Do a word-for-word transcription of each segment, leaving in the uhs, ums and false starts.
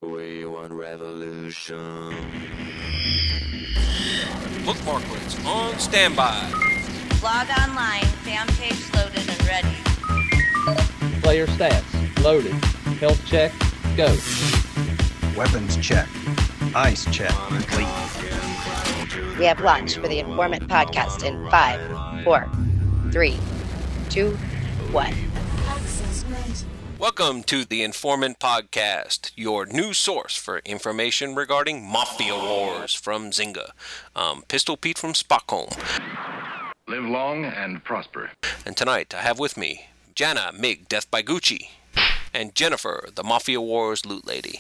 We want revolution. Bookmarklets on standby. Log online, fan page loaded and ready. Player stats, loaded. Health check, go. Weapons check. Ice check, complete. We have launched for the Informant Podcast in five, four, three, two, one. Welcome to the Informant Podcast, your new source for information regarding Mafia Wars from Zynga. I'm Pistol Pete from Stockholm. Live long and prosper. And tonight I have with me Jana Mig Death by Gucci and Jennifer the Mafia Wars Loot Lady.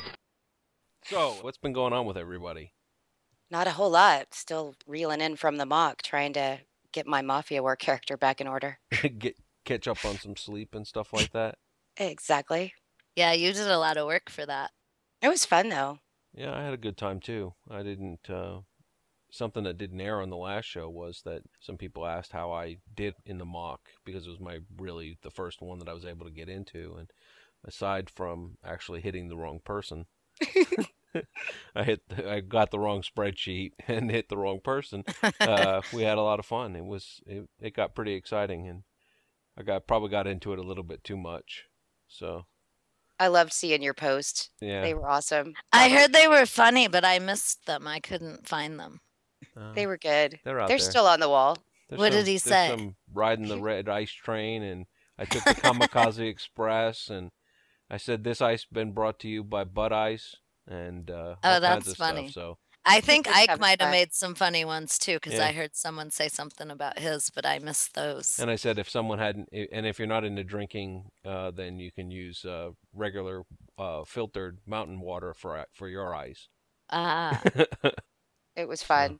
So, what's been going on with everybody? Not a whole lot. Still reeling in from the mock, trying to get my Mafia War character back in order. Get catch up on some sleep and stuff like that? Exactly. Yeah, you did a lot of work for that. It was fun, though. Yeah, I had a good time, too. I didn't... Uh... Something that didn't air on the last show was that some people asked how I did in the mock, because it was my really the first one that I was able to get into. And aside from actually hitting the wrong person, I hit the, I got the wrong spreadsheet and hit the wrong person. Uh, we had a lot of fun. It was it, it got pretty exciting, and I got probably got into it a little bit too much. So I loved seeing your posts. yeah, They were awesome. I heard they were funny, but I missed them. I couldn't find them. uh, They were good. They're out They're there. still on the wall. There's What some- did he there's say? Some riding the red ice train, and I took the Kamikaze Express, and I said this ice been brought to you by Bud Ice, and uh, Oh, all that's kinds of funny. Stuff, so I think Just Ike having might have fun. made some funny ones too, because Yeah. I heard someone say something about his, but I missed those. and I said if someone hadn't, and if you're not into drinking, uh, then you can use uh, regular uh, filtered mountain water for for your ice. Ah, It was fun.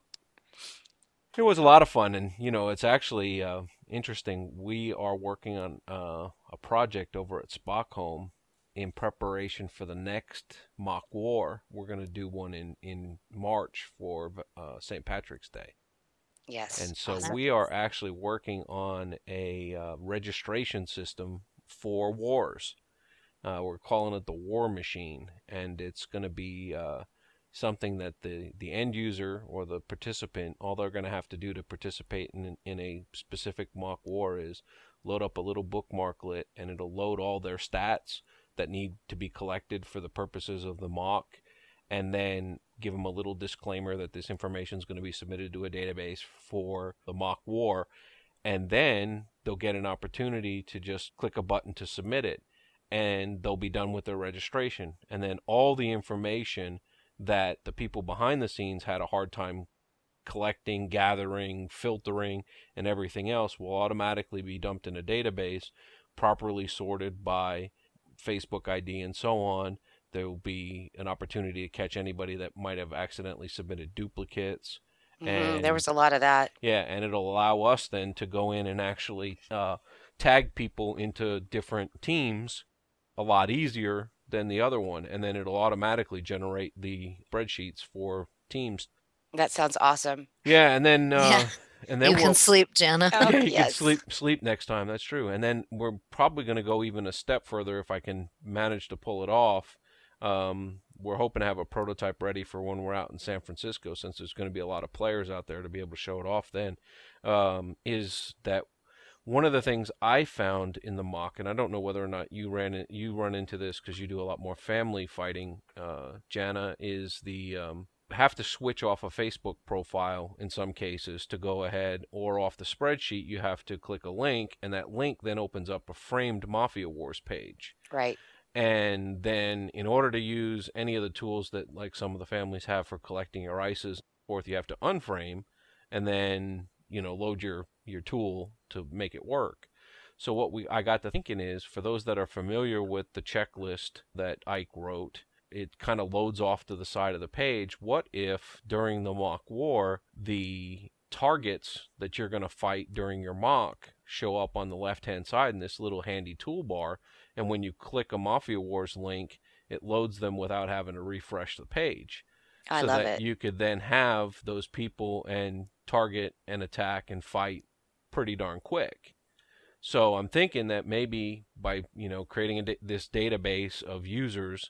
It was a lot of fun, and you know, it's actually uh, interesting. We are working on uh, a project over at Stockholm in preparation for the next mock war. We're going to do one in, in March for uh, Saint Patrick's Day. Yes. And so Awesome. we are actually working on a uh, registration system for wars. Uh, we're calling it the War Machine, and it's going to be uh, something that the, the end user or the participant, all they're going to have to do to participate in, in a specific mock war is load up a little bookmarklet, and it'll load all their stats that need to be collected for the purposes of the mock, and then give them a little disclaimer that this information is going to be submitted to a database for the mock war, and then they'll get an opportunity to just click a button to submit it, and they'll be done with their registration. And then all the information that the people behind the scenes had a hard time collecting, gathering, filtering, and everything else will automatically be dumped in a database, properly sorted by Facebook I D and so on. There will be an opportunity to catch anybody that might have accidentally submitted duplicates. Mhm, And there was a lot of that. yeah, and it'll allow us then to go in and actually uh, tag people into different teams a lot easier than the other one, and then it'll automatically generate the spreadsheets for teams. That sounds awesome. Yeah, and then uh, Yeah. and then you we'll, can sleep, Jana. Oh, yeah, you yes. can sleep sleep next time. That's true. And then we're probably going to go even a step further if I can manage to pull it off. Um, we're hoping to have a prototype ready for when we're out in San Francisco, since there's going to be a lot of players out there to be able to show it off then. Um, is that one of the things I found in the mock, and I don't know whether or not you ran in, you run into this because you do a lot more family fighting, uh, Jana, is the um, have to switch off a Facebook profile in some cases to go ahead, or off the spreadsheet you have to click a link, and that link then opens up a framed Mafia Wars page. Right. And then in order to use any of the tools that like some of the families have for collecting your ices, forth, you have to unframe and then, you know, load your, your tool to make it work. So what we I got to thinking is, for those that are familiar with the checklist that Ike wrote, it kind of loads off to the side of the page. What if during the mock war, the targets that you're going to fight during your mock show up on the left-hand side in this little handy toolbar, and when you click a Mafia Wars link, it loads them without having to refresh the page. I so love that it. you could then have those people and target and attack and fight pretty darn quick. So I'm thinking that maybe by, you know, creating a da- this database of users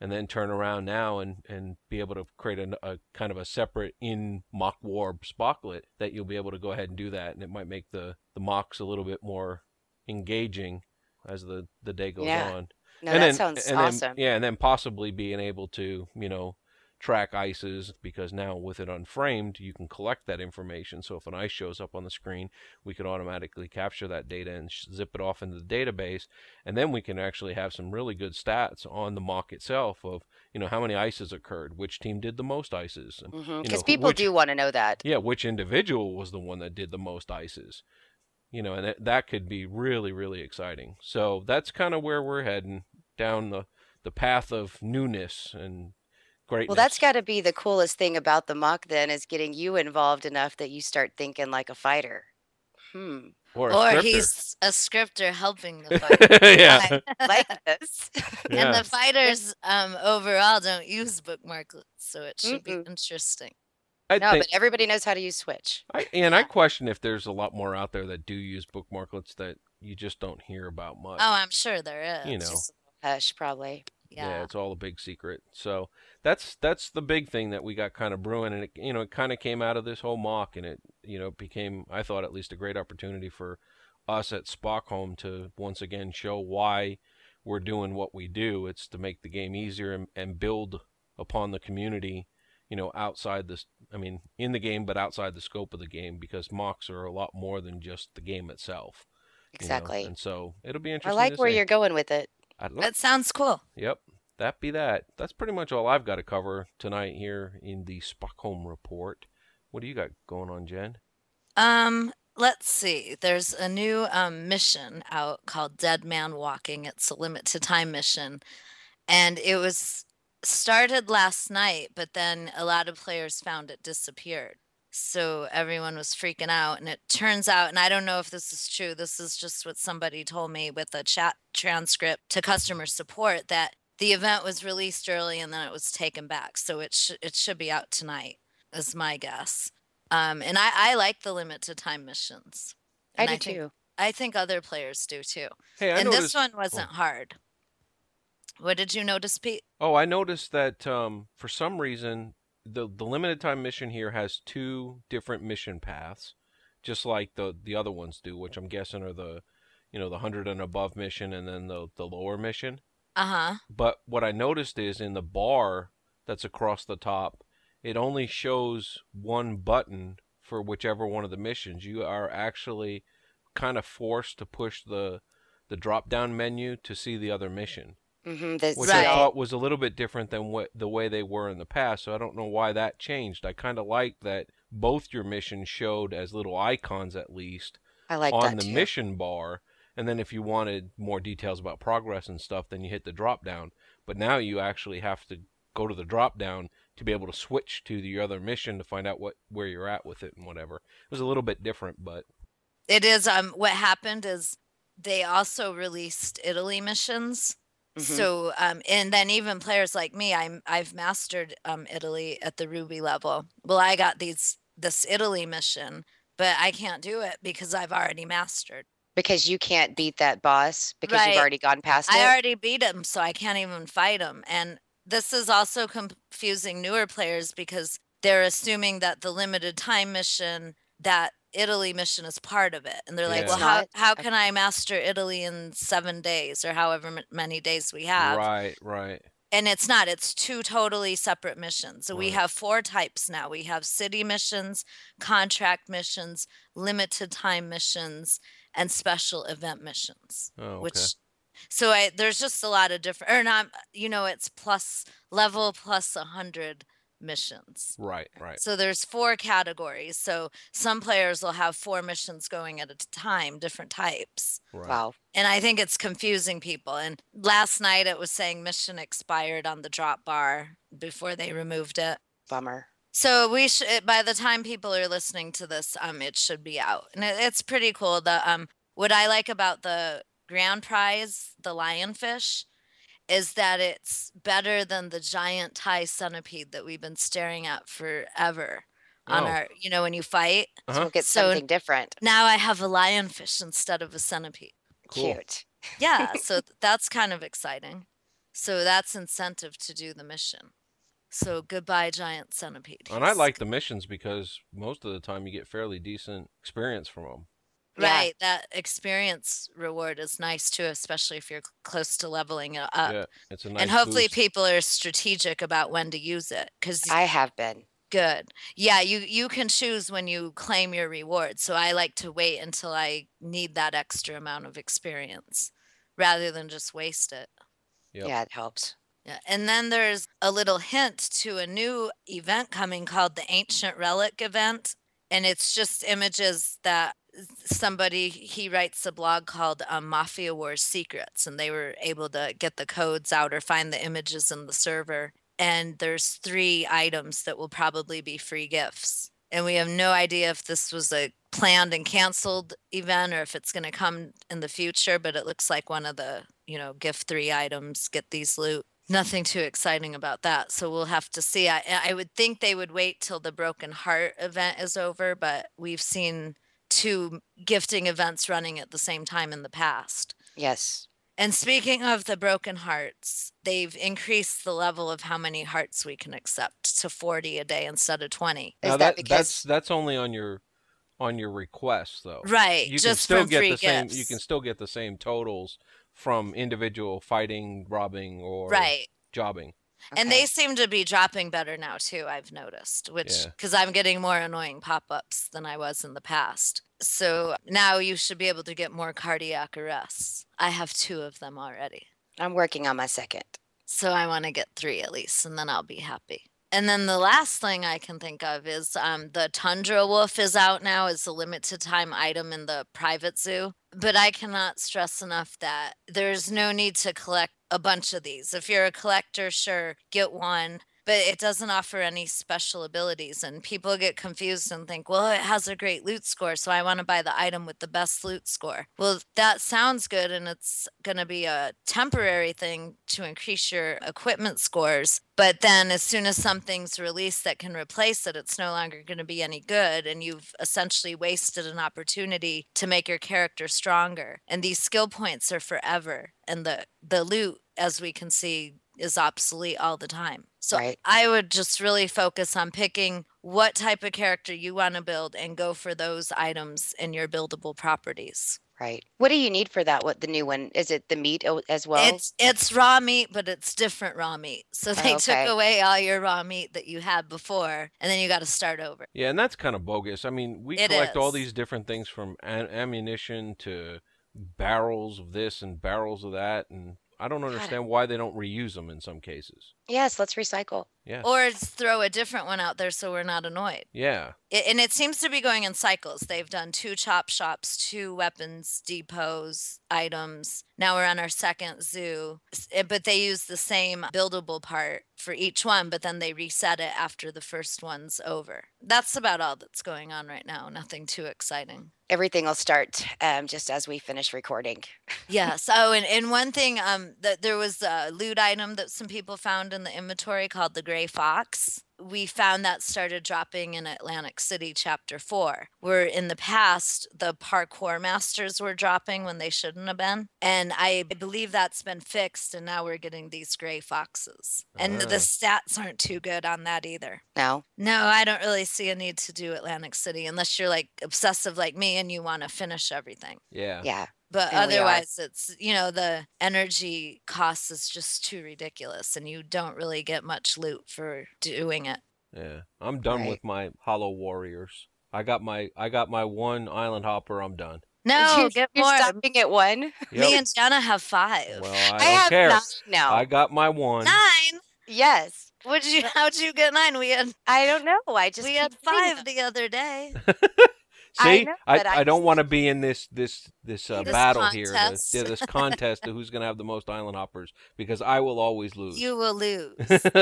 and then turn around now and, and be able to create a, a kind of a separate in mock war Spocklet that you'll be able to go ahead and do that, and it might make the, the mocks a little bit more engaging as the, the day goes Yeah. on. No, and that then, sounds and awesome. Then, yeah, and then possibly being able to, you know, track ices, because now with it unframed, you can collect that information. So if an ice shows up on the screen, we could automatically capture that data and sh- zip it off into the database, and then we can actually have some really good stats on the mock itself of, you know, how many ices occurred, which team did the most ices. Because you know, people which, do want to know that. Yeah, which individual was the one that did the most ices. You know, and that, that could be really, really exciting. So that's kind of where we're heading, down the, the path of newness and greatness. Well, that's got to be the coolest thing about the mock then, is getting you involved enough that you start thinking like a fighter. Hmm. Or, a Or scripter. he's a scripter helping the fighter. Yeah. I like this. Yeah. And the fighters um, overall don't use bookmarklets, so it should Mm-mm. be interesting. I No, think, but everybody knows how to use Switch. I, and I question if there's a lot more out there that do use bookmarklets that you just don't hear about much. Oh, I'm sure there is. You know. Just a little hush, probably. Yeah. Yeah. It's all a big secret. So that's that's the big thing that we got kind of brewing, and it, you know, it kind of came out of this whole mock, and it, you know, became, I thought, at least a great opportunity for us at Spockholm to once again show why we're doing what we do. It's to make the game easier and, and build upon the community, you know, outside this, I mean, in the game, but outside the scope of the game, because mocks are a lot more than just the game itself. you know, Exactly. And so it'll be I interesting. like to where see. you're going with it. I'd love- That sounds cool. Yep. That be that. That's pretty much all I've got to cover tonight here in the Spockholm report. What do you got going on, Jen? Um, let's see. There's a new um, mission out called Dead Man Walking. It's a limit to time mission. And it was started last night, but then a lot of players found it disappeared. So everyone was freaking out. And it turns out, and I don't know if this is true, this is just what somebody told me with a chat transcript to customer support, that the event was released early and then it was taken back. So it, sh- it should be out tonight, is my guess. Um, and I, I like the limit to time missions. I And do I think, too. I think other players do too. Hey, I and noticed. this one wasn't hard. What did you notice, Pete? Oh, I noticed that um, for some reason the the limited time mission here has two different mission paths, just like the the other ones do, which I'm guessing are the, you know, the hundred and above mission and then the the lower mission. Uh huh. But what I noticed is in the bar that's across the top, it only shows one button for whichever one of the missions. You are actually kind of forced to push the the drop down menu to see the other mission, Mm-hmm. This, which Right. I thought was a little bit different than what the way they were in the past. So I don't know why that changed. I kind of like that both your missions showed as little icons at least I like on that the too. mission bar, and then if you wanted more details about progress and stuff, then you hit the drop down. But now you actually have to go to the drop down to be able to switch to the other mission to find out what where you're at with it and whatever. It was a little bit different, but It is. Um, what happened is they also released Italy missions. Mhm. So, um, and then even players like me, I'm I've mastered um Italy at the Ruby level. Well, I got these this Italy mission, but I can't do it because I've already mastered. Because you can't beat that boss because Right. you've already gone past I it. already beat him, so I can't even fight him. And this is also confusing newer players because they're assuming that the limited time mission, that Italy mission is part of it. And they're like, Yeah. well, It's how, not. how can I master Italy in seven days or however m- many days we have? right, right. And it's not, it's two totally separate missions. So we Right. have four types now. We have city missions, contract missions, limited time missions, and special event missions. Oh, okay. Which so I there's just a lot of different, or not, you know, it's plus level plus a hundred missions. Right, right. So there's four categories. So some players will have four missions going at a time, different types. Right. Wow. And I think it's confusing people. And last night it was saying mission expired on the drop bar before they removed it. Bummer. So we should, by the time people are listening to this, um, it should be out, and it, it's pretty cool. The um, what I like about the grand prize, the lionfish, is that it's better than the giant Thai centipede that we've been staring at forever on Oh. our, you know, when you fight. So Uh-huh. we'll get So- something different. Now I have a lionfish instead of a centipede. Cool. Cute. Yeah, so th- that's kind of exciting. So that's incentive to do the mission. So goodbye, giant centipede. And I like the missions because most of the time you get fairly decent experience from them. Yeah. Right, that experience reward is nice too, especially if you're cl- close to leveling it up. Yeah, it's a nice and hopefully boost. people are strategic about when to use it, because I have been. good. Yeah, you you can choose when you claim your reward. So I like to wait until I need that extra amount of experience rather than just waste it. Yep. Yeah, it helps. Yeah. And then there's a little hint to a new event coming called the Ancient Relic event. And it's just images that somebody, he writes a blog called um, Mafia Wars Secrets, and they were able to get the codes out or find the images in the server. And there's three items that will probably be free gifts. And we have no idea if this was a planned and canceled event or if it's going to come in the future, but it looks like one of the, you know, gift three items, get these loot. Nothing too exciting about that. So we'll have to see. I, I would think they would wait till the Broken Heart event is over, but we've seen two gifting events running at the same time in the past. Yes. And speaking of the Broken Hearts, they've increased the level of how many hearts we can accept to forty a day instead of twenty. Is Now that that, because that's that's only on your on your request though. Right, You can just still from get free the same. You gifts. can still get the same totals from individual fighting, robbing, or Right. jobbing. And Okay. they seem to be dropping better now too, I've noticed, which Yeah. because I'm getting more annoying pop-ups than I was in the past. So now you should be able to get more cardiac arrests. I have two of them already. I'm working on my second. So I want to get three at least, and then I'll be happy. And then the last thing I can think of is um, the Tundra Wolf is out now as a limited time item in the private zoo. But I cannot stress enough that there's no need to collect a bunch of these. If you're a collector, sure, get one. But it doesn't offer any special abilities. And people get confused and think, well, it has a great loot score, so I want to buy the item with the best loot score. Well, that sounds good, and it's going to be a temporary thing to increase your equipment scores. But then as soon as something's released that can replace it, it's no longer going to be any good. And you've essentially wasted an opportunity to make your character stronger. And these skill points are forever. And the, the loot, as we can see, is obsolete all the time. So Right. I would just really focus on picking what type of character you want to build and go for those items in your buildable properties. Right. What do you need for that? What the new one? Is it the meat o- as well? It's it's raw meat, but it's different raw meat. So they Oh, okay. took away all your raw meat that you had before, and then you got to start over. Yeah, and that's kind of bogus. I mean, we It collect all is. these different things from am- ammunition to barrels of this and barrels of that, and I don't understand why they don't reuse them in some cases. Yes, let's recycle. Yeah. Or just throw a different one out there so we're not annoyed. Yeah. It, and it seems to be going in cycles. They've done two chop shops, two weapons depots, items. Now we're on our second zoo. S- eh, But they use the same buildable part for each one, but then they reset it after the first one's over. That's about all that's going on right now. Nothing too exciting. Everything will start um, just as we finish recording. Yes. Oh, and, and one thing, um, that there was a loot item that some people found in the inventory called the Gray Fox. We found that started dropping in Atlantic City Chapter four, where in the past, the parkour masters were dropping when they shouldn't have been. And I believe that's been fixed, and now we're getting these Gray Foxes. And Ah. the stats aren't too good on that either. No. No, I don't really see a need to do Atlantic City unless you're like obsessive like me and you want to finish everything. Yeah. Yeah. But And we are. otherwise, it's, you know, the energy cost is just too ridiculous and you don't really get much loot for doing it. Yeah. I'm done Right. with my Hollow Warriors. I got my I got my one island hopper. I'm done. No, You- get You're more. stopping at one. Me Yep. and Jenna have five. Well, I, I, don't have care. nine now. I got my one. Nine? Yes. Would you? How'd you get nine? We had I don't know. I just we keep had getting five them. the other day. I See, know, I, but I I don't just- want to be in this this this uh, This battle here, this, contest. yeah, this contest of who's gonna have the most island hoppers because I will always lose. You will lose.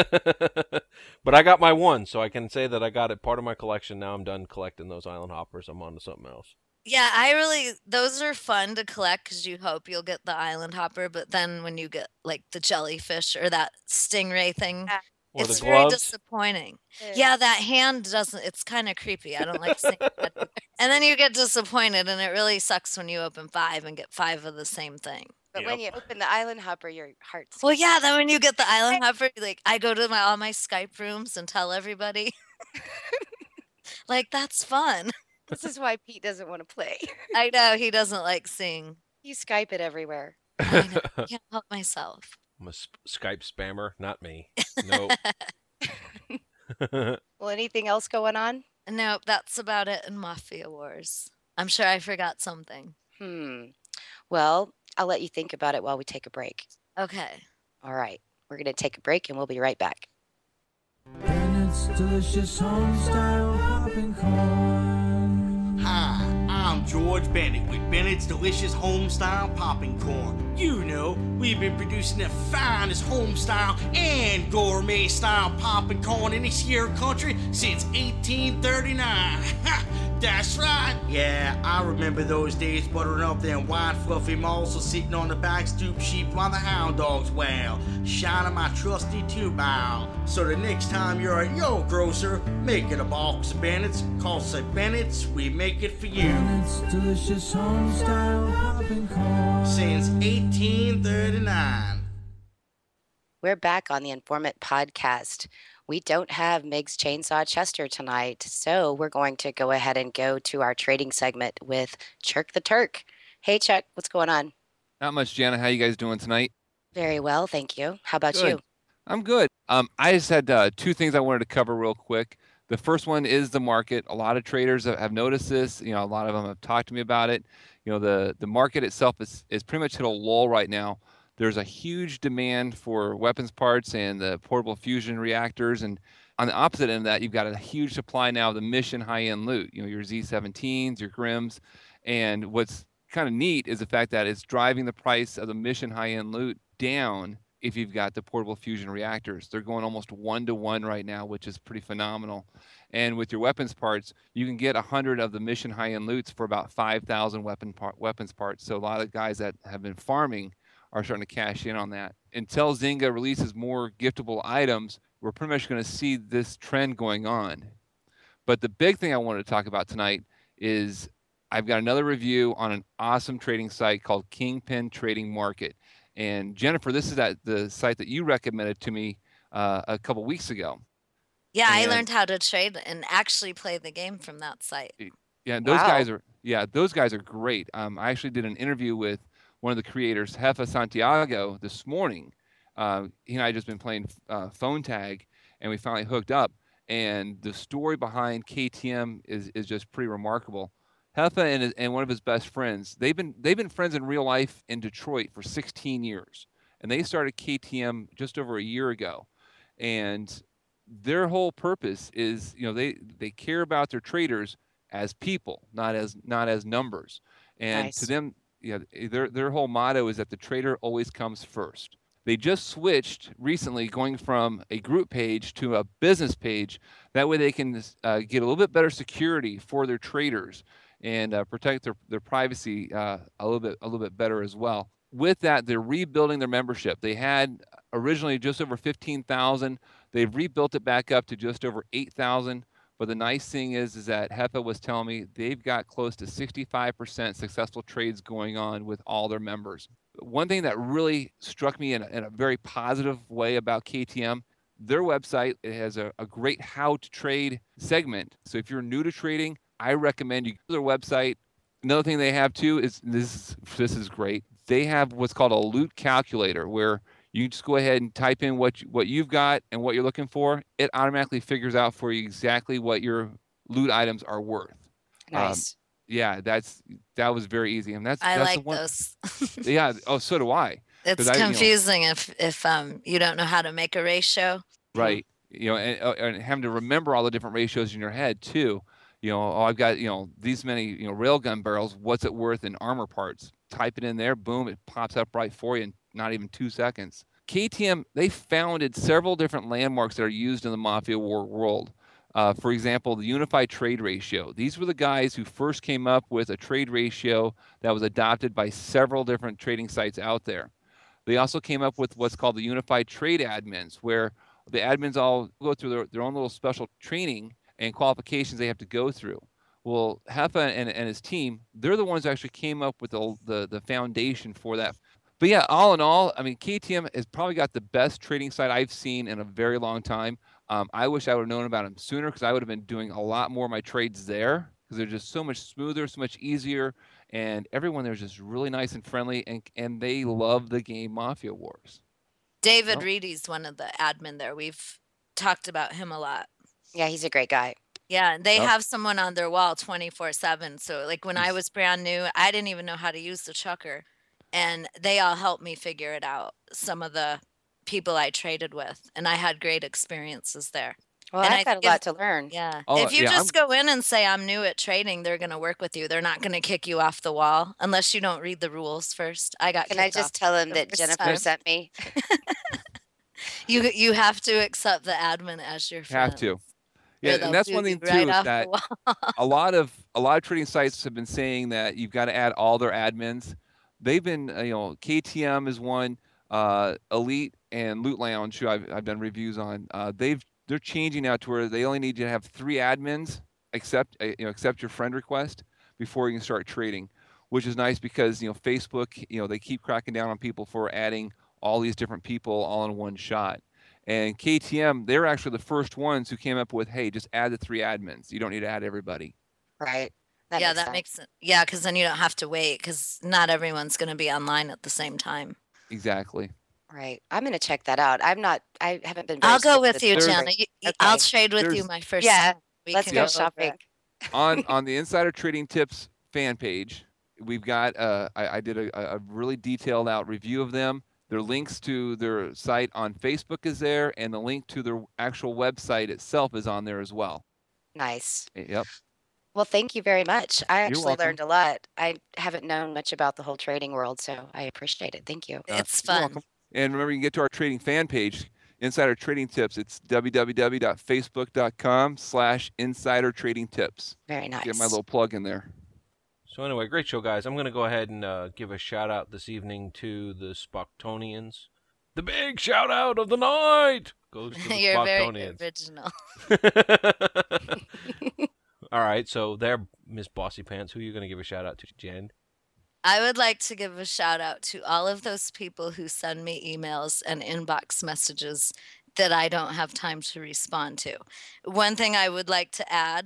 But I got my one, so I can say that I got it part of my collection. Now I'm done collecting those island hoppers. I'm on to something else. Yeah, I really, those are fun to collect because you hope you'll get the island hopper. But then when you get like the jellyfish or that stingray thing, Yeah. Or it's the very gloves. disappointing. Yeah, that hand doesn't, it's kind of creepy. I don't like seeing that either. And then you get disappointed, and it really sucks when you open five and get five of the same thing. But Yep. when you open the Island Hopper, your heart Well, skips. yeah, then when you get the island hopper, like I go to my all my Skype rooms and tell everybody. Like that's fun. This is why Pete doesn't want to play. I know he doesn't like seeing. You Skype it everywhere. I know. I can't help myself. I'm a sp- Skype spammer, not me. Nope. Well, anything else going on? Nope, that's about it in Mafia Wars. I'm sure I forgot something. Hmm. Well, I'll let you think about it while we take a break. Okay. All right. We're going to take a break and we'll be right back. Bennett's delicious home-style popping corn. Hi, I'm George Bennett with Bennett's Delicious Homestyle Popping Corn. You know, we've been producing the finest homestyle and gourmet style popping corn in this here country since eighteen thirty-nine. Ha! That's right. Yeah, I remember those days buttering up them white fluffy malls, sitting on the back stoop sheep while the hound dogs wail, shining my trusty tube out. So the next time you're at your grocer, make it a box of Bennett's, cause at Bennett's we make it for you. Bennett's delicious home-style popping corn. Since eighteen thirty-nine. We're back on the Informant Podcast. We don't have Miggs Chainsaw Chester tonight, so we're going to go ahead and go to our trading segment with Chuck the Turk. Hey, Chuck, what's going on? Not much, Jana. How you guys doing tonight? Very well, thank you. How about Good. you? I'm good. Um, I just had uh, two things I wanted to cover real quick. The first one is the market. A lot of traders have noticed this. You know, a lot of them have talked to me about it. You know, the the market itself is is pretty much hit a lull right now. There's a huge demand for weapons parts and the portable fusion reactors. And on the opposite end of that, you've got a huge supply now of the mission high-end loot, you know, your Z seventeens, your Grims. And what's kind of neat is the fact that it's driving the price of the mission high-end loot down if you've got the portable fusion reactors. They're going almost one to one right now, which is pretty phenomenal. And with your weapons parts, you can get one hundred of the mission high-end loots for about five thousand weapon par- weapons parts. So a lot of guys that have been farming are starting to cash in on that. Until Zynga releases more giftable items, we're pretty much going to see this trend going on. But the big thing I wanted to talk about tonight is I've got another review on an awesome trading site called Kingpin Trading Market. And Jennifer, this is that the site that you recommended to me uh, a couple weeks ago. Yeah, And- I learned how to trade and actually play the game from that site. Yeah, those Wow. guys are yeah, those guys are great. Um, I actually did an interview with one of the creators, Jefa Santiago, this morning. Uh, he and I just been playing uh, phone tag, and we finally hooked up. And the story behind K T M is is just pretty remarkable. Jefa and his, and one of his best friends, they've been they've been friends in real life in Detroit for sixteen years, and they started K T M just over a year ago. And their whole purpose is, you know, they they care about their traders as people, not as not as numbers. And Nice. to them, yeah, their their whole motto is that the trader always comes first. They just switched recently, going from a group page to a business page. That way, they can uh, get a little bit better security for their traders and uh, protect their their privacy uh, a little bit a little bit better as well. With that, they're rebuilding their membership. They had originally just over fifteen thousand. They've rebuilt it back up to just over eight thousand. But the nice thing is, is that Jefa was telling me they've got close to sixty-five percent successful trades going on with all their members. One thing that really struck me in a, in a very positive way about K T M, their website, it has a, a great how to trade segment. So if you're new to trading, I recommend you go to their website. Another thing they have too is this is, this is great. They have what's called a loot calculator, where you just go ahead and type in what you, what you've got and what you're looking for. It automatically figures out for you exactly what your loot items are worth. Nice. Um, yeah, that's that was very easy, and that's I that's like the one, those. Yeah. Oh, so do I. It's 'Cause I, you know, confusing if if um you don't know how to make a ratio. Right. You know, and, uh, and having to remember all the different ratios in your head too. You know, oh, I've got, you know, these many, you know, railgun barrels. What's it worth in armor parts? Type it in there. Boom. It pops up right for you in not even two seconds. K T M, they founded several different landmarks that are used in the Mafia War world. Uh, for example, the Unified Trade Ratio. These were the guys who first came up with a trade ratio that was adopted by several different trading sites out there. They also came up with what's called the Unified Trade Admins, where the admins all go through their, their own little special training and qualifications they have to go through. Well, Jefa and, and his team, they're the ones who actually came up with the, the, the foundation for that. but yeah, all in all, I mean, K T M has probably got the best trading site I've seen in a very long time. Um, I wish I would have known about them sooner because I would have been doing a lot more of my trades there because they're just so much smoother, so much easier, and everyone there's just really nice and friendly, and and they love the game Mafia Wars. David Well- Reedy's one of the admin there. We've talked about him a lot. Yeah, he's a great guy. Yeah, and they Yep. have someone on their wall twenty-four seven. So like when I Yes. was brand new, I didn't even know how to use the chucker. And they all helped me figure it out. Some of the people I traded with, and I had great experiences there. Well, And I've I got a think lot if- to learn. Yeah. Oh, if you yeah, just go in and say I'm new at trading, they're going to work with you. They're not going to kick you off the wall unless you don't read the rules first. I got Can I kicked just off tell him the that first Jennifer time. sent me? You you have to accept the admin as your friend. Have to. or Yeah, they'll and that's boot one you thing too right is off the that wall. a lot of a lot of trading sites have been saying that you've got to add all their admins. They've been, uh, you know, K T M is one, uh, Elite and Loot Lounge, who I've, I've done reviews on. Uh, they've they're changing now to where they only need you to have three admins accept uh, you know accept your friend request before you can start trading, which is nice because you know Facebook, you know, they keep cracking down on people for adding all these different people all in one shot. And K T M, they're actually the first ones who came up with, hey, just add the three admins. You don't need to add everybody. Right. That yeah, makes that sense. makes it. Yeah, because then you don't have to wait because not everyone's going to be online at the same time. Exactly. Right. I'm going to check that out. I'm not, I haven't been very I'll go strict with you, the Jenna. trade. You, you- I'll Okay. trade with you There's- my first Yeah, time. We let's can go over shopping. it. on on the Insider Trading Tips fan page, we've got uh, I, I did a, a really detailed out review of them. Their links to their site on Facebook is there, and the link to their actual website itself is on there as well. Nice. Yep. Well, thank you very much. I You're actually welcome. learned a lot. I haven't known much about the whole trading world, so I appreciate it. Thank you. Uh, It's you're fun. welcome. And remember, you can get to our trading fan page, Insider Trading Tips. It's www.facebook.com slash Insider Trading Tips. Very nice. Get my little plug in there. So anyway, great show, guys. I'm going to go ahead and uh, give a shout out this evening to the Spocktonians. The big shout out of the night goes to the You're very Spocktonians. original. All right, so there, Miss Bossy Pants. Who are you going to give a shout out to, Jen? I would like to give a shout out to all of those people who send me emails and inbox messages that I don't have time to respond to. One thing I would like to add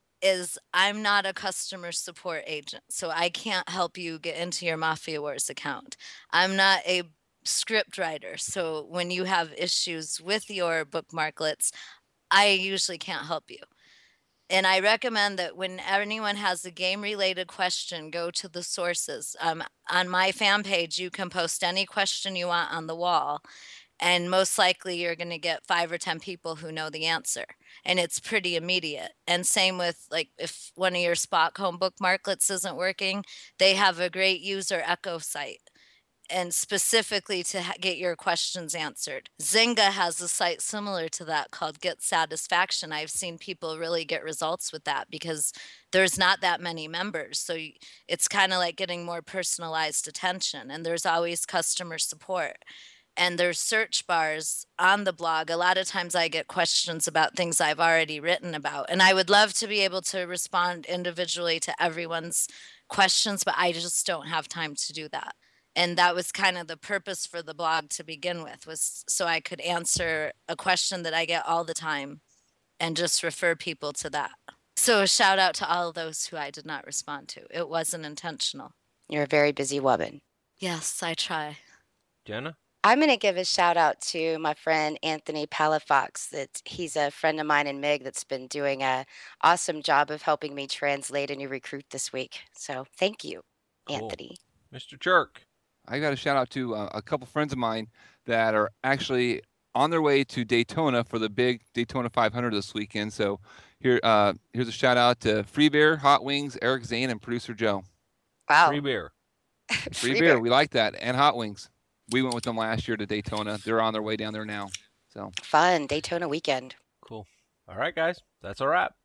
is I'm not a customer support agent, so I can't help you get into your Mafia Wars account. I'm not a script writer, so when you have issues with your bookmarklets, I usually can't help you. And I recommend that when anyone has a game-related question, go to the sources. Um, on my fan page, you can post any question you want on the wall, and most likely you're going to get five or ten people who know the answer, and it's pretty immediate. And same with, like, if one of your Spock home bookmarklets isn't working, they have a great user echo site, and specifically to ha- get your questions answered. Zynga has a site similar to that called Get Satisfaction. I've seen people really get results with that because there's not that many members. So y- it's kind of like getting more personalized attention, and there's always customer support. And there's search bars on the blog. A lot of times I get questions about things I've already written about, and I would love to be able to respond individually to everyone's questions, but I just don't have time to do that. And that was kind of the purpose for the blog to begin with, was so I could answer a question that I get all the time and just refer people to that. So a shout out to all of those who I did not respond to. It wasn't intentional. You're a very busy woman. Yes, I try. Jenna? I'm going to give a shout out to my friend Anthony Palafox. That he's a friend of mine in M I G that's been doing a awesome job of helping me translate a new recruit this week. So thank you, Cool. Anthony. Mister Jerk. I got a shout out to uh, a couple friends of mine that are actually on their way to Daytona for the big Daytona five hundred this weekend. So here, uh, here's a shout out to Free Beer, Hot Wings, Eric Zane, and producer Joe. Wow. Free beer. Free, beer. we like that, and Hot Wings. We went with them last year to Daytona. They're on their way down there now. So Fun Daytona weekend. Cool. All right, guys. That's a wrap.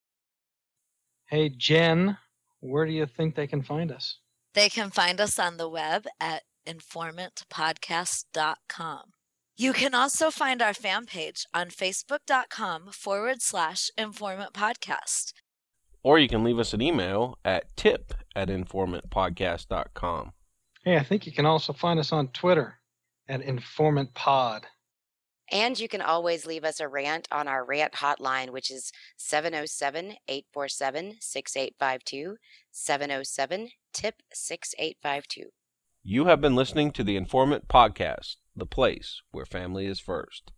Hey, Jen, where do you think they can find us? They can find us on the web at informant podcast dot com. You can also find our fan page on facebook.com forward slash informant podcast. Or you can leave us an email at tip at informantpodcast dot com. Hey, I think you can also find us on Twitter at Informant Pod. And you can always leave us a rant on our rant hotline, which is seven oh seven, eight four seven, six eight five two, seven oh seven, T I P six eight five two. You have been listening to the Informant Podcast, the place where family is first.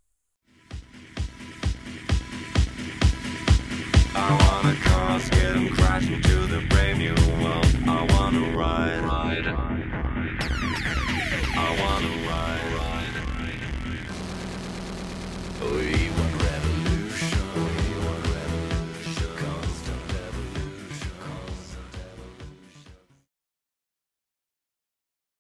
I wanna cars, get them crashing to the brave new world. I wanna ride, ride. I wanna ride, ride. Oh, yeah.